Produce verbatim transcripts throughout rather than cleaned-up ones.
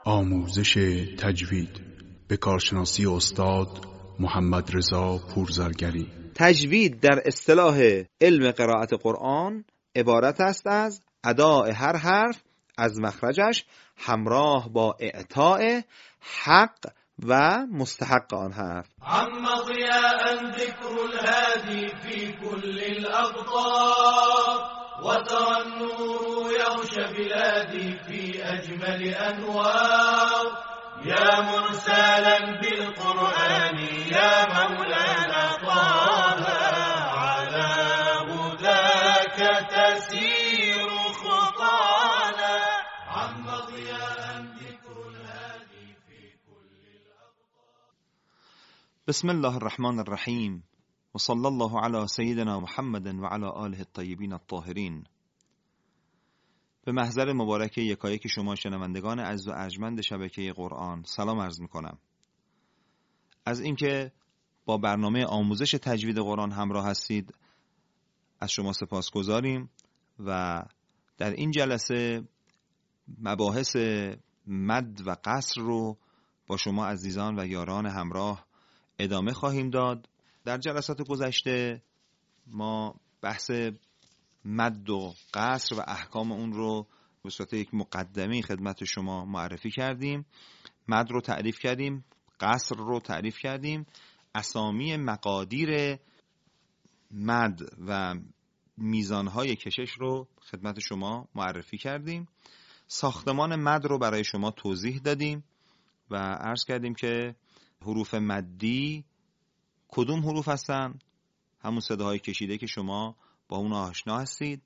آموزش تجوید به کارشناسی استاد محمد رضا پورزرگری. تجوید در اصطلاح علم قرائت قرآن عبارت است از اداء هر حرف از مخرجش همراه با اعطاء حق و مستحق آن حرف. عم ضیاء ذکر الهادی فی کل الاقطار وترى النور يغشى بلادي في أجمل أنوار يا مرسلا بالقرآن يا مولانا طه على هداك تسير خطانا عم ضياء ذكر الهادي في كل الأقطار. بسم الله الرحمن الرحیم و صلی الله علی سیدنا محمد و علی آله الطیبین الطاهرین. به محضر مبارک یکایک شما شنوندگان عزیز و ارجمند شبکه قرآن سلام عرض میکنم. از اینکه با برنامه آموزش تجوید قرآن همراه هستید از شما سپاسگزاریم و در این جلسه مباحث مد و قصر رو با شما عزیزان و یاران همراه ادامه خواهیم داد. در جلسات گذشته ما بحث مد و قصر و احکام اون رو به صورت یک مقدمه خدمت شما معرفی کردیم. مد رو تعریف کردیم، قصر رو تعریف کردیم، اسامی مقادیر مد و میزانهای کشش رو خدمت شما معرفی کردیم. ساختمان مد رو برای شما توضیح دادیم و عرض کردیم که حروف مدی کدوم حروف هستن؟ همون صداهای کشیده که شما با اون آشنا هستید.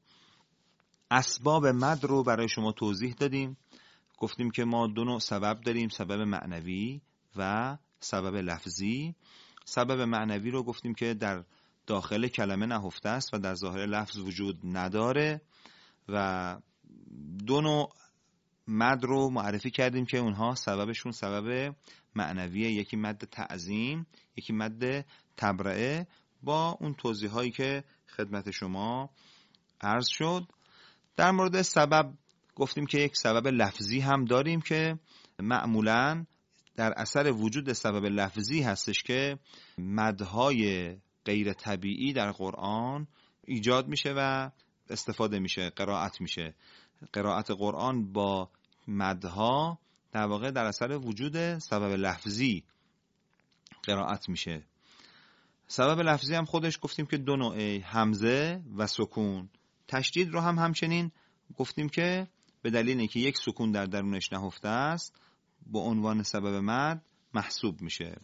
اسباب مد رو برای شما توضیح دادیم. گفتیم که ما دو نوع سبب داریم، سبب معنوی و سبب لفظی. سبب معنوی رو گفتیم که در داخل کلمه نهفته است و در ظاهر لفظ وجود نداره و دو نوع مد رو معرفی کردیم که اونها سببشون سبب معنویه، یکی مد تعظیم، یکی مد تبرئه، با اون توضیح هایی که خدمت شما عرض شد. در مورد سبب گفتیم که یک سبب لفظی هم داریم که معمولاً در اثر وجود سبب لفظی هستش که مدهای غیر طبیعی در قرآن ایجاد میشه و استفاده میشه، قرائت میشه. قرائت قرآن با مدها در واقع در اثر وجود سبب لفظی قرائت میشه. سبب لفظی هم خودش گفتیم که دو نوعه، همزه و سکون. تشدید رو هم همچنین گفتیم که به دلیل اینکه یک سکون در درونش نهفته است با عنوان سبب مد محسوب میشه.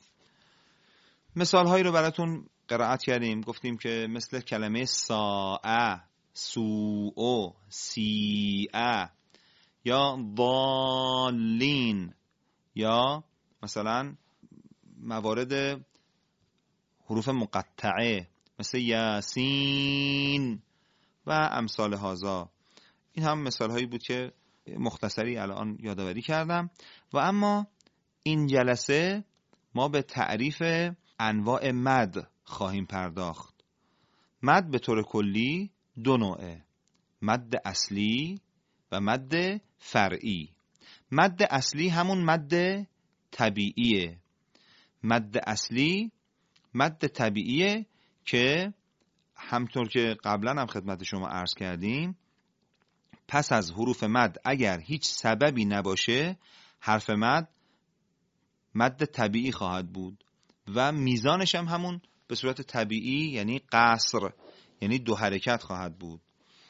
مثال هایی رو براتون قرائت کردیم. گفتیم که مثل کلمه ساعه، سوء، سیعه یا ضالین، یا مثلا موارد حروف مقطعه مثل یاسین و امثال هذا. این هم مثال هایی بود که مختصری الان یادآوری کردم. و اما این جلسه ما به تعریف انواع مد خواهیم پرداخت. مد به طور کلی دو نوعه، مد اصلی و مد فرعی. مد اصلی همون مد طبیعیه. مد اصلی مد طبیعیه که همطور که قبلا هم خدمت شما عرض کردیم پس از حروف مد اگر هیچ سببی نباشه حرف مد مد طبیعی خواهد بود و میزانش هم همون به صورت طبیعی یعنی قصر، یعنی دو حرکت خواهد بود.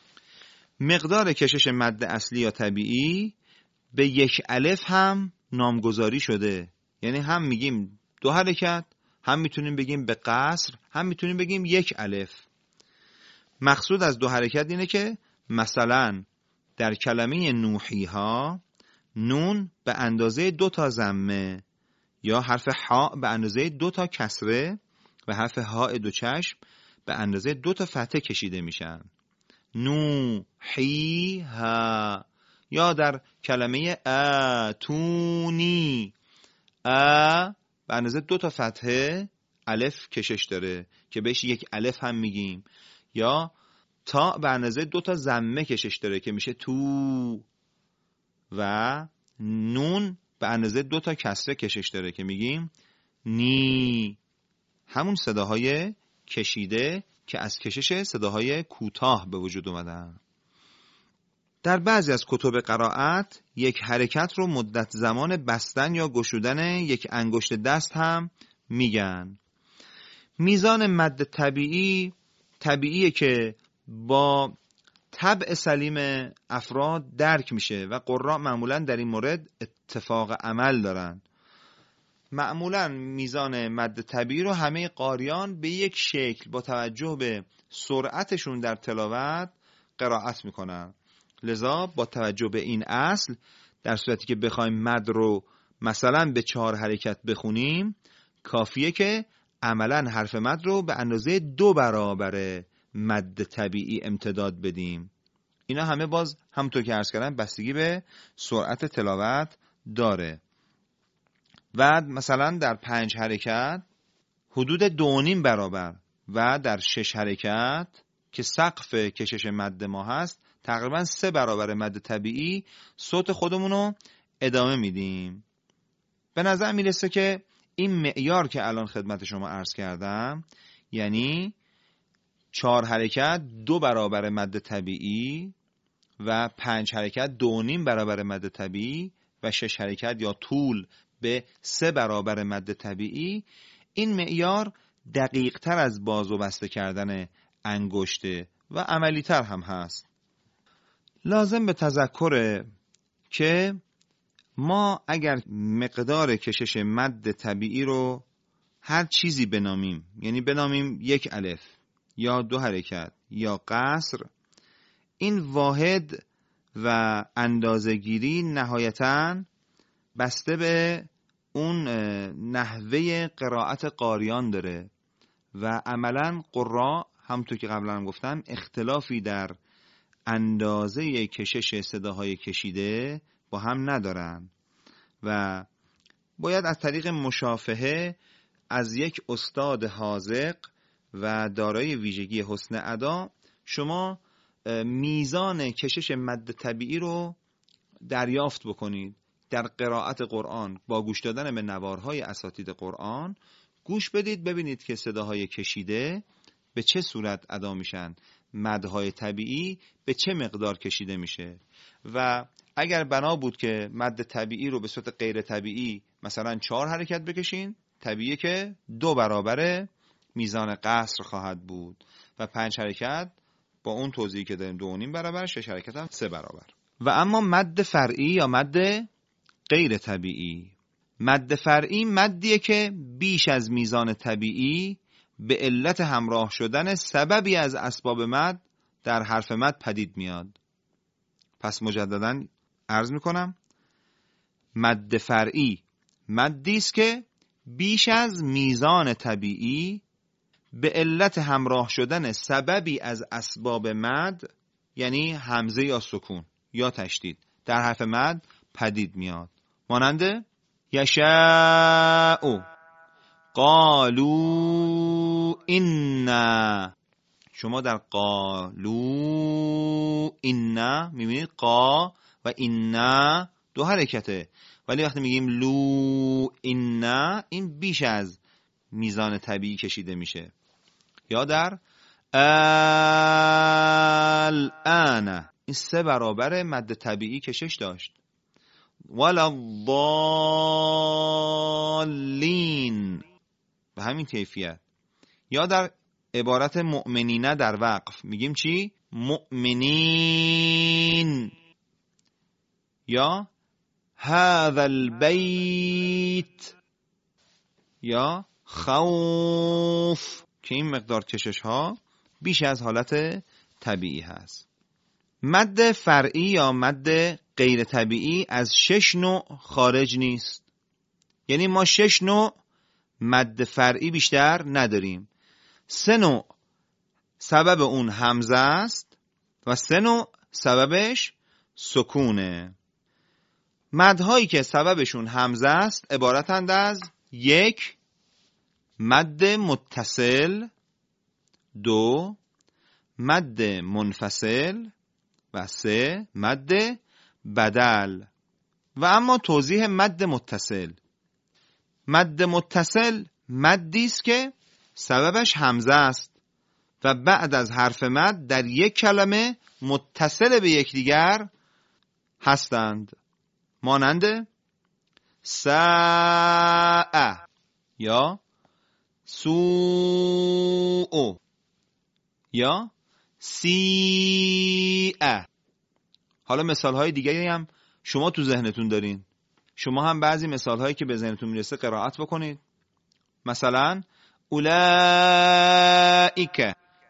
مقدار کشش مد اصلی یا طبیعی به یک الف هم نامگذاری شده، یعنی هم میگیم دو حرکت، هم میتونیم بگیم به قصر، هم میتونیم بگیم یک الف. مقصود از دو حرکت اینه که مثلا در کلمه نوحی ها نون به اندازه دو تا ضمه یا حرف ها به اندازه دو تا کسره و حرف ها دو چشم به اندازه دو تا فتحه کشیده میشن. نوحی ها. یا در کلمه اتونی، ا به اندازه دو تا فتحه الف کشش داره که بهش یک الف هم میگیم. یا تا به اندازه دو تا ضمه کشش داره که میشه تو. و نون به اندازه دو تا کسره کشش داره که میگیم نی، همون صداهای کشیده که از کشش صداهای کوتاه به وجود اومدن. در بعضی از کتب قرائت یک حرکت رو مدت زمان بستن یا گشودن یک انگشت دست هم میگن. میزان مد طبیعی طبیعیه که با طبع سلیم افراد درک میشه و قراء معمولا در این مورد اتفاق عمل دارن. معمولا میزان مد طبیعی رو همه قاریان به یک شکل با توجه به سرعتشون در تلاوت قرائت میکنن. لذا با توجه به این اصل در صورتی که بخوایم مد رو مثلا به چهار حرکت بخونیم کافیه که عملا حرف مد رو به اندازه دو برابر مد طبیعی امتداد بدیم. اینا همه باز همونطور که عرض کردم بستگی به سرعت تلاوت داره. و مثلا در پنج حرکت حدود دو نیم برابر و در شش حرکت که سقف کشش مد ما هست تقریبا سه برابر مد طبیعی صوت خودمون رو ادامه میدیم. به نظر میرسه که این معیار که الان خدمت شما عرض کردم، یعنی چهار حرکت دو برابر مد طبیعی و پنج حرکت دو نیم برابر مد طبیعی و شش حرکت یا طول به سه برابر مد طبیعی، این معیار دقیق تر از باز و بسته کردن انگشته و عملی تر هم هست. لازم به تذکره که ما اگر مقدار کشش مد طبیعی رو هر چیزی بنامیم، یعنی بنامیم یک الف یا دو حرکت یا قصر، این واحد و اندازه‌گیری نهایتاً بسته به اون نحوه قرائت قاریان داره و عملاً قراء همونطور که قبلا هم گفتم اختلافی در اندازه کشش صداهای کشیده با هم ندارن و باید از طریق مشافهه از یک استاد حاذق و دارای ویژگی حسن ادا شما میزان کشش مد طبیعی رو دریافت بکنید. در قرائت قرآن با گوش دادن به نوارهای اساتید قرآن گوش بدید ببینید که صداهای کشیده به چه صورت ادا میشن، مدهای طبیعی به چه مقدار کشیده میشه. و اگر بنا بود که مد طبیعی رو به صورت غیر طبیعی مثلا چهار حرکت بکشین، طبیعیه که دو برابر میزان قصر خواهد بود و پنج حرکت با اون توضیحی که داریم دو و نیم برابر، شش حرکت هم سه برابر. و اما مد فرعی یا مد غیر طبیعی، مد فرعی مدیه که بیش از میزان طبیعی به علت همراه شدن سببی از اسباب مد در حرف مد پدید میاد. پس مجدداً عرض میکنم مد فرعی مدی است که بیش از میزان طبیعی به علت همراه شدن سببی از اسباب مد، یعنی همزه یا سکون یا تشدید، در حرف مد پدید میاد. مانند یشاء، قالو اینا. شما در قالو اینا میبینید قا و اینا دو حرکته، ولی وقتی میگیم لو اینا این بیش از میزان طبیعی کشیده میشه. یا در الان این سه برابر مد طبیعی کشش داشت. ولا الضالین به همین کیفیت. یا در عبارت مؤمنینه در وقف میگیم چی؟ مؤمنین. یا هذا البیت یا خوف که این مقدار کشش ها بیش از حالت طبیعی هست. مد فرعی یا مد غیر طبیعی از شش نوع خارج نیست. یعنی ما شش نوع مد فرعی بیشتر نداریم. سه نوع سبب اون همزه است و سه نوع سببش سکونه. مدهایی که سببشون همزه است عبارتند از یک مد متصل، دو مد منفصل و سه مد بدل. و اما توضیح مد متصل. مد متصل مدی است که سببش همزه است و بعد از حرف مد در یک کلمه متصل به یکدیگر هستند، مانند ساء یا سوء یا سیء. حالا مثال های دیگری هم شما تو ذهنتون دارین. شما هم بعضی مثال هایی که به ذهنتون میرسه قرائت بکنید. مثلا اولئک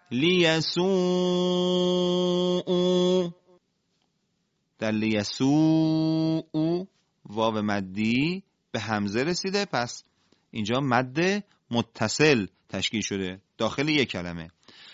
لیسوء. در لیسوء واو مدی به همزه رسیده، پس اینجا مد متصل تشکیل شده داخل یک کلمه.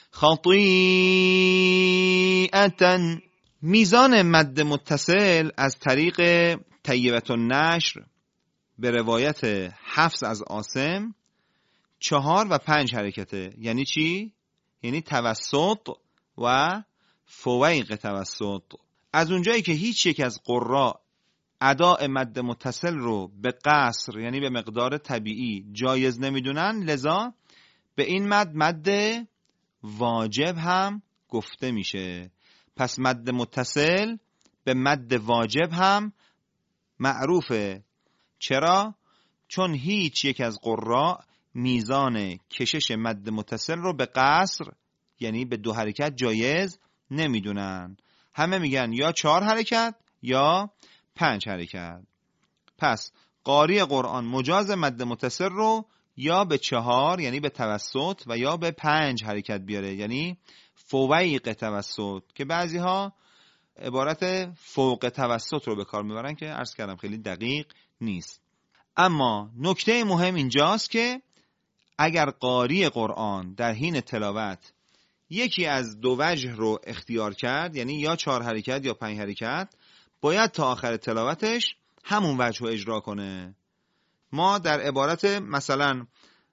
خطیئة. میزان مد متصل از طریق طیبة النشر به روایت حفص از عاصم چهار و پنج حرکته. یعنی چی؟ یعنی توسط و فویق توسط. از اونجایی که هیچ یک از قراء اداء مد متصل رو به قصر یعنی به مقدار طبیعی جایز نمیدونن، لذا به این مد مد واجب هم گفته میشه. پس مد متصل به مد واجب هم معروفه. چرا؟ چون هیچ یک از قراء میزان کشش مد متصل رو به قصر یعنی به دو حرکت جایز نمیدونن. همه میگن یا چهار حرکت یا پنج حرکت. پس قاری قرآن مجاز مد متصل رو یا به چهار یعنی به توسط و یا به پنج حرکت بیاره یعنی فویق توسط، که بعضی ها عبارت فوق توسط رو به کار میبرن که عرض کردم خیلی دقیق نیست. اما نکته مهم اینجاست که اگر قاری قرآن در حین تلاوت یکی از دو وجه رو اختیار کرد، یعنی یا چهار حرکت یا پنج حرکت، باید تا آخر تلاوتش همون وجه رو اجرا کنه. ما در عبارت مثلا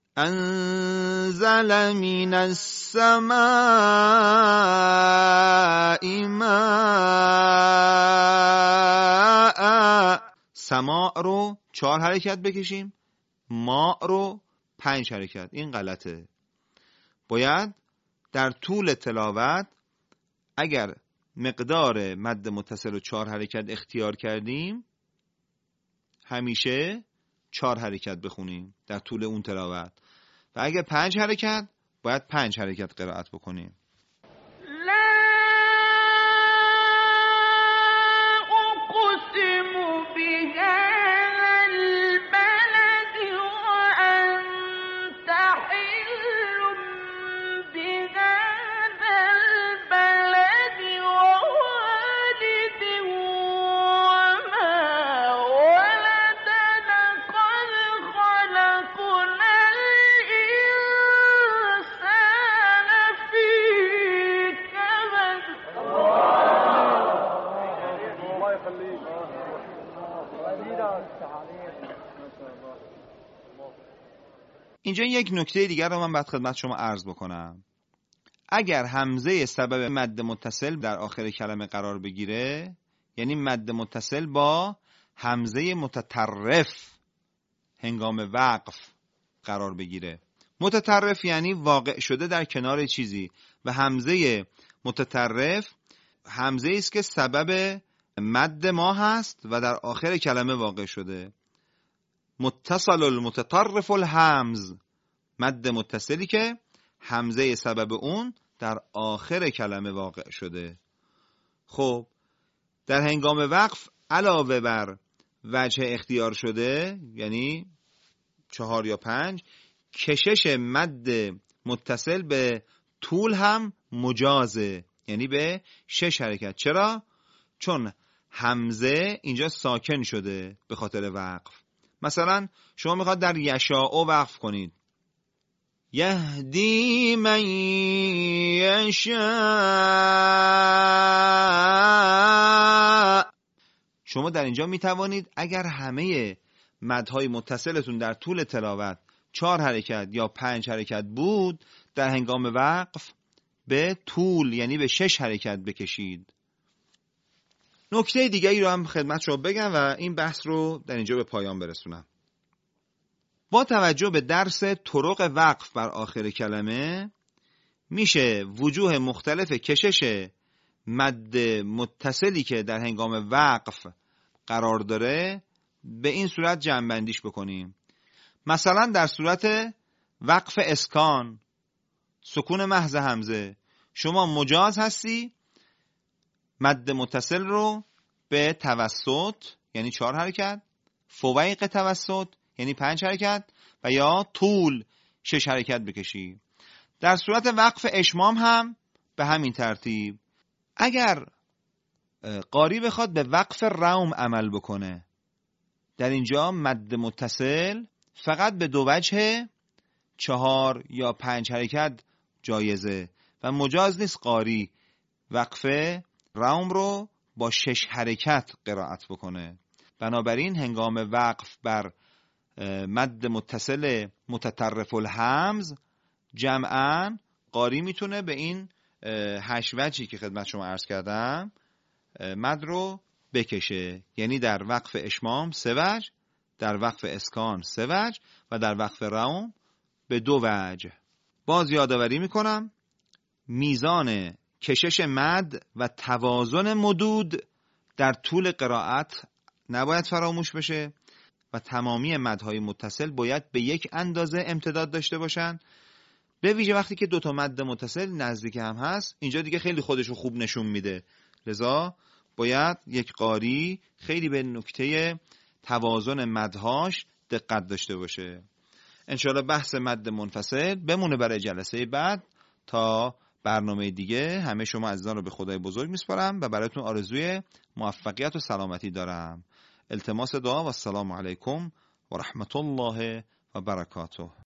انزل من السماء ماء، سماع رو چهار حرکت بکشیم، ماء رو پنج حرکت. این غلطه. باید در طول تلاوت اگر مقدار مد متصل و چهار حرکت اختیار کردیم همیشه چهار حرکت بخونیم در طول اون تلاوت و اگر پنج حرکت باید پنج حرکت قرائت بکنیم. اینجا یک نکته دیگر رو من باید خدمت شما عرض بکنم. اگر همزه سبب مد متصل در آخر کلمه قرار بگیره، یعنی مد متصل با همزه متطرف هنگام وقف قرار بگیره. متطرف یعنی واقع شده در کنار چیزی و همزه متطرف همزه است که سبب مد ما هست و در آخر کلمه واقع شده. متصل المتطرف الهمز، مد متصلی که همزه سبب اون در آخر کلمه واقع شده. خب در هنگام وقف علاوه بر وجه اختیار شده یعنی چهار یا پنج، کشش مد متصل به طول هم مجازه یعنی به شش حرکت. چرا؟ چون همزه اینجا ساکن شده به خاطر وقف. مثلا شما میخواد در یشاء وقف کنید، یهدی من یشاء. شما در اینجا میتوانید اگر همه مدهای متصلتون در طول تلاوت چهار حرکت یا پنج حرکت بود، در هنگام وقف به طول یعنی به شش حرکت بکشید. نکته دیگری رو هم خدمت شما بگم و این بحث رو در اینجا به پایان برسونم. با توجه به درس طرق وقف بر آخر کلمه میشه وجوه مختلف کشش مد متصلی که در هنگام وقف قرار داره به این صورت جمع‌بندیش بکنیم. مثلا در صورت وقف اسکان، سکون محض همزه، شما مجاز هستی مد متصل رو به توسط یعنی چهار حرکت، فویق توسط یعنی پنج حرکت و یا طول شش حرکت بکشی. در صورت وقف اشمام هم به همین ترتیب. اگر قاری بخواد به وقف روم عمل بکنه، در اینجا مد متصل فقط به دو وجه چهار یا پنج حرکت جایزه و مجاز نیست قاری وقف روم رو با شش حرکت قرائت بکنه. بنابراین هنگام وقف بر مد متصل متطرف الهمز جمعاً قاری میتونه به این هشت وجهی که خدمت شما عرض کردم مد رو بکشه، یعنی در وقف اشمام سه وجه، در وقف اسکان سه وجه و در وقف روم به دو وجه. باز یادآوری میکنم میزان کشش مد و توازن مدود در طول قرائت نباید فراموش بشه و تمامی مدهای متصل باید به یک اندازه امتداد داشته باشن، به ویژه وقتی که دوتا مد متصل نزدیک هم هست. اینجا دیگه خیلی خودشو خوب نشون میده، لذا باید یک قاری خیلی به نکته توازن مدهاش دقت داشته باشه. انشاءالله بحث مد منفصل بمونه برای جلسه بعد. تا برنامه دیگه همه شما عزیزان رو به خدای بزرگ میسپارم و براتون آرزوی موفقیت و سلامتی دارم. التماس دعا و السلام علیکم و رحمت الله و برکاته.